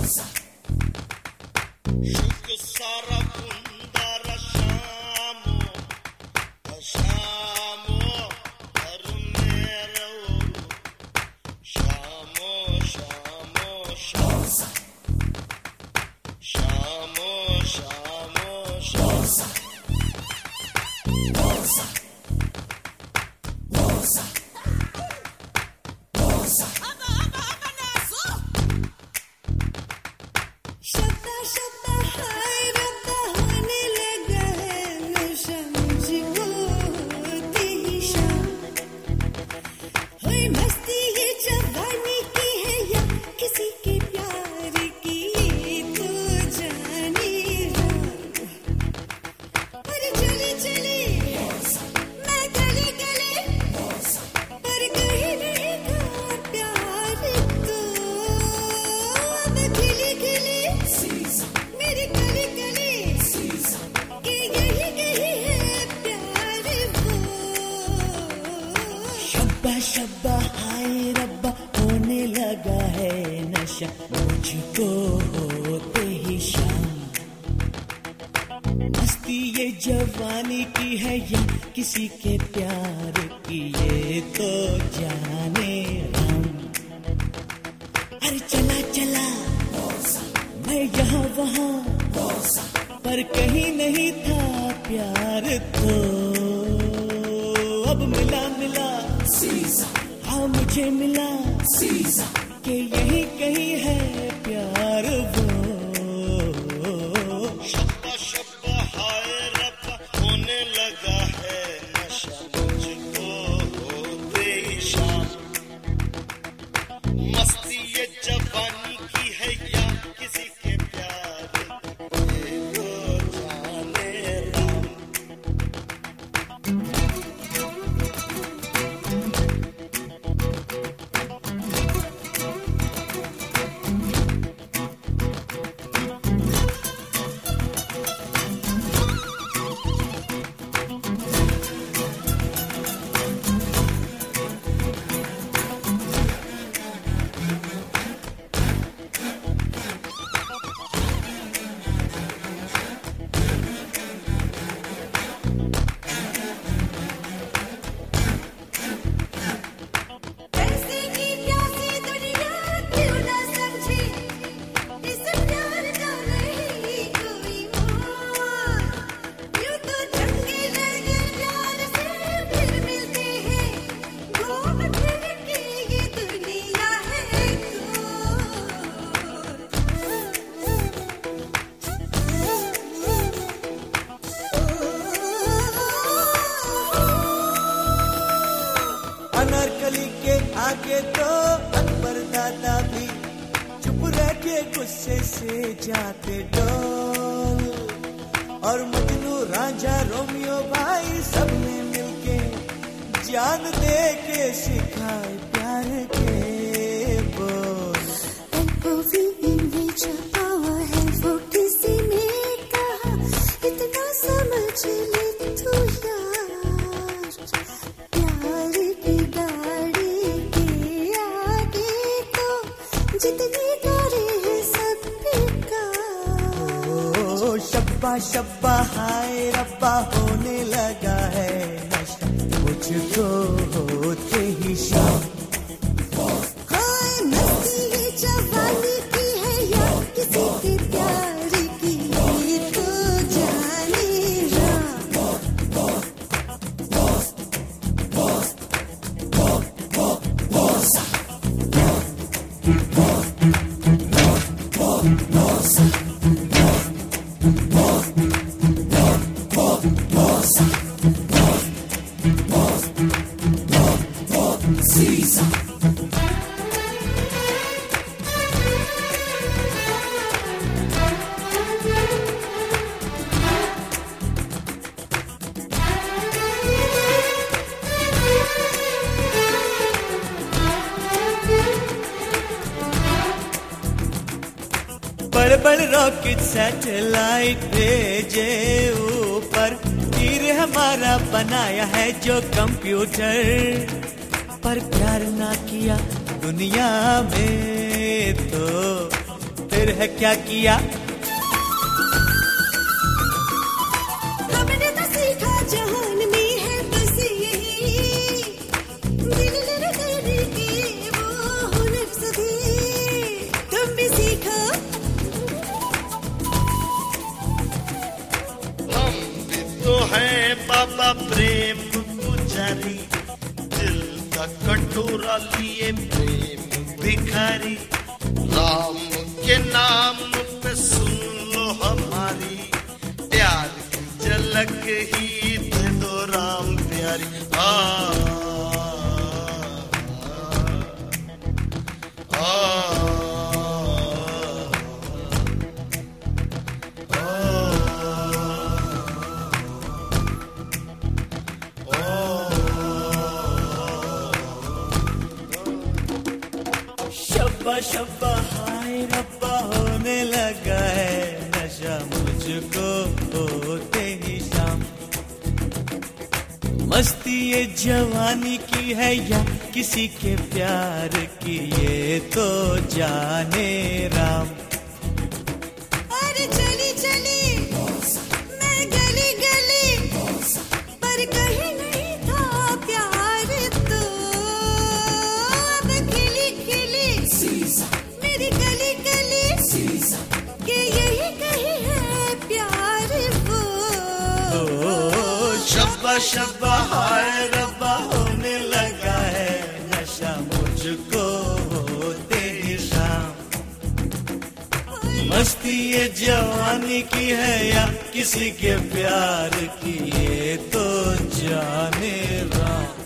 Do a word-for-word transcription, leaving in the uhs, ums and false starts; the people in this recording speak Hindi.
शब्बा हाय रब्बा होने लगा है नशा मुझको होते ही शाम। मस्ती ये जवानी की है या किसी के प्यार की ये तो जाने हम। अरे चला चला मैं यहाँ वहाँ पर कहीं नहीं था प्यार तो अब मिला मिला हाँ मुझे मिला कि यही कहीं है प्यार वो। शब्बा शब्बा हाय रब्बा होने लगा है नशा मुझको होते ही शाम। मस्ती ये जवानी की है या किसी के प्यार ये तो जाने राम। अनारकली के आगे तो अकबर दादा भी चुप रह के गुस्से से जाते डोल। और मजनू राजा रोमियो भाई सबने मिलके जान दे के सिखाए प्यार के बोल। पावर है वो किसी ने कहा इतना समझ ले तू यार। प्यार की गाड़ी के आगे तो जितनी गाड़ी है सब बेकार। ओ शब्बा शब्बा हाय रब्बा होने लगा है नशा मुझको होते ही शाम। हाय मस्ती ये जवानी की है या किसी के प्यार की ये तो जाने बड़ बड़ रॉकेट सैटेलाइट भेजे ऊपर। तीर हमारा बनाया है जो कंप्यूटर। पर प्यार ना किया दुनिया में तो फिर है क्या किया? हमने तो सीखा जहान में है बस यही, दिल लगाने के वो हुनर सभी, तुम भी सीखो। हम भी तो हैं बाबा प्रेम पुजारी, दिल का कटोरा लिए प्रेम भिखारी। राम के नाम पे सुन लो हमारी, प्यार की झलक ही दे दो राम प्यारी। आ, आ, आ, शब्बा शब्बा हाय रब्बा होने लगा है नशा मुझको होते ही शाम। मस्ती ये जवानी की है या किसी के प्यार की, ये तो जाने राम। अरे चली चली मैं गली गली, पर कहीं नहीं था प्यार तो, अब खिली खिली मेरी गली गली, कि यही कहीं है प्यार वो। ओ शब्बा शब्बा हाय रब्बा होने लगा है नशा मुझको होते ही शाम। मस्ती ये जवानी की है या किसी के प्यार की, ये तो जाने राम।